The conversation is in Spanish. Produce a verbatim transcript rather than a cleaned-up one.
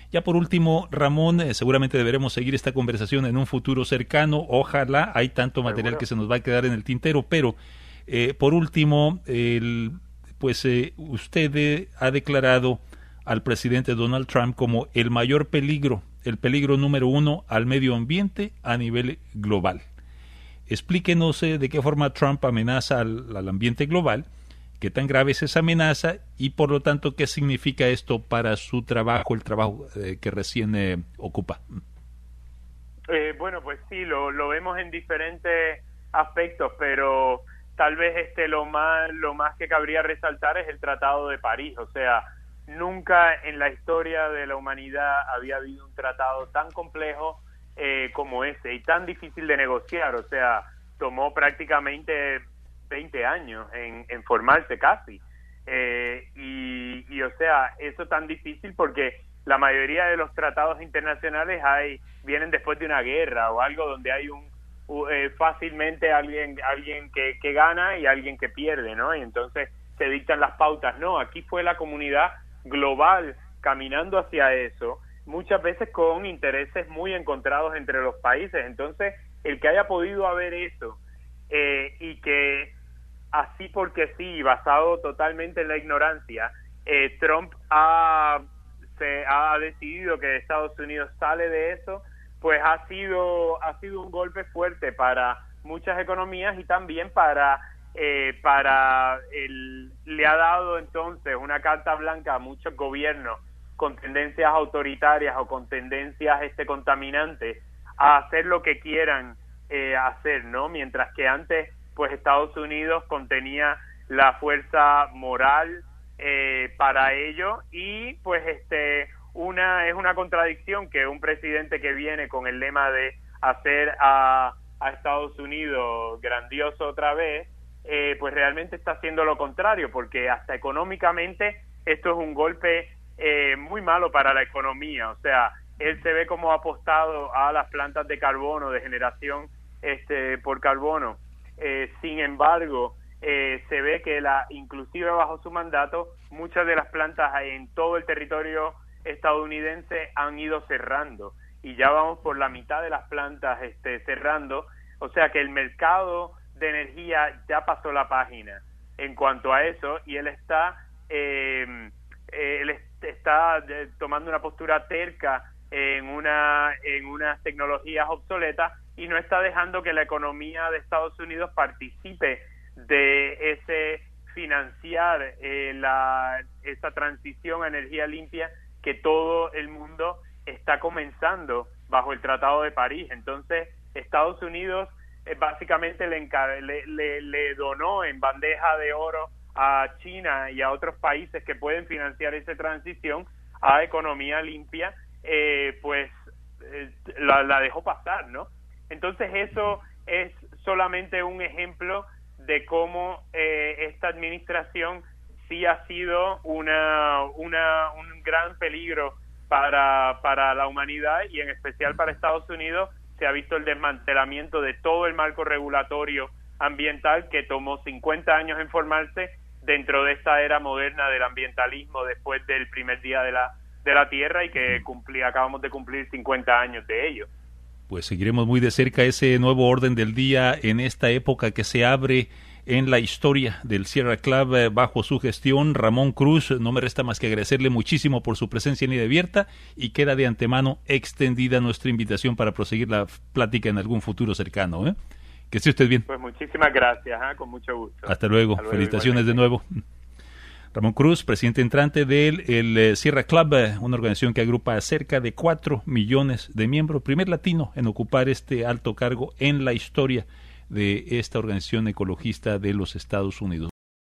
Ya por último, Ramón, eh, seguramente deberemos seguir esta conversación en un futuro cercano, ojalá, hay tanto material Seguro. que se nos va a quedar en el tintero, pero eh, por último, el, pues eh, usted eh, ha declarado al presidente Donald Trump como el mayor peligro, el peligro número uno al medio ambiente a nivel global. Explíquenos eh, de qué forma Trump amenaza al, al ambiente global, qué tan grave es esa amenaza y por lo tanto qué significa esto para su trabajo, el trabajo eh, que recién eh, ocupa. Eh, bueno, pues sí, lo, lo vemos en diferentes aspectos, pero tal vez este lo más lo más que cabría resaltar es el Tratado de París. O sea, nunca en la historia de la humanidad había habido un tratado tan complejo eh, como ese y tan difícil de negociar. O sea, tomó prácticamente veinte años en, en formarse casi. Eh, y, y, o sea, eso tan difícil porque la mayoría de los tratados internacionales hay vienen después de una guerra o algo donde hay un eh, fácilmente alguien alguien que, que gana y alguien que pierde, ¿no? Y entonces se dictan las pautas. No, aquí fue la comunidad global caminando hacia eso, muchas veces con intereses muy encontrados entre los países. Entonces, el que haya podido haber eso eh, y que así porque sí, basado totalmente en la ignorancia, eh, Trump ha, se, ha decidido que Estados Unidos sale de eso, pues ha sido ha sido un golpe fuerte para muchas economías y también para eh, para el le ha dado entonces una carta blanca a muchos gobiernos con tendencias autoritarias o con tendencias este contaminantes a hacer lo que quieran eh, hacer, ¿no? Mientras que antes pues Estados Unidos contenía la fuerza moral eh, para ello y pues este una es una contradicción que un presidente que viene con el lema de hacer a, a Estados Unidos grandioso otra vez, eh, pues realmente está haciendo lo contrario, porque hasta económicamente esto es un golpe eh, muy malo para la economía. O sea, él se ve como apostado a las plantas de carbono, de generación este por carbono. Eh, sin embargo, eh, se ve que la inclusive bajo su mandato, muchas de las plantas en todo el territorio estadounidense han ido cerrando y ya vamos por la mitad de las plantas este, cerrando. O sea que el mercado de energía ya pasó la página en cuanto a eso y él está eh, él está tomando una postura terca en una en unas tecnologías obsoletas y no está dejando que la economía de Estados Unidos participe de ese financiar eh, la esa transición a energía limpia que todo el mundo está comenzando bajo el Tratado de París. Entonces Estados Unidos eh, básicamente le, le, le, le donó en bandeja de oro a China y a otros países que pueden financiar esa transición a economía limpia, eh, pues eh, la, la dejó pasar, ¿no? Entonces eso es solamente un ejemplo de cómo eh, esta administración sí ha sido una, una un gran peligro para, para la humanidad y en especial para Estados Unidos. Se ha visto el desmantelamiento de todo el marco regulatorio ambiental que tomó cincuenta años en formarse dentro de esta era moderna del ambientalismo después del primer día de la de la Tierra y que cumplí, acabamos de cumplir cincuenta años de ello. Pues seguiremos muy de cerca ese nuevo orden del día en esta época que se abre en la historia del Sierra Club eh, bajo su gestión. Ramón Cruz, no me resta más que agradecerle muchísimo por su presencia en Ida Abierta y queda de antemano extendida nuestra invitación para proseguir la plática en algún futuro cercano. ¿eh? Que esté usted bien. Pues muchísimas gracias, ¿eh? Con mucho gusto. Hasta luego, Hasta luego felicitaciones igualmente. de nuevo. Ramón Cruz, presidente entrante del el, eh, Sierra Club, eh, una organización que agrupa a cerca de cuatro millones de miembros, primer latino en ocupar este alto cargo en la historia de esta organización ecologista de los Estados Unidos.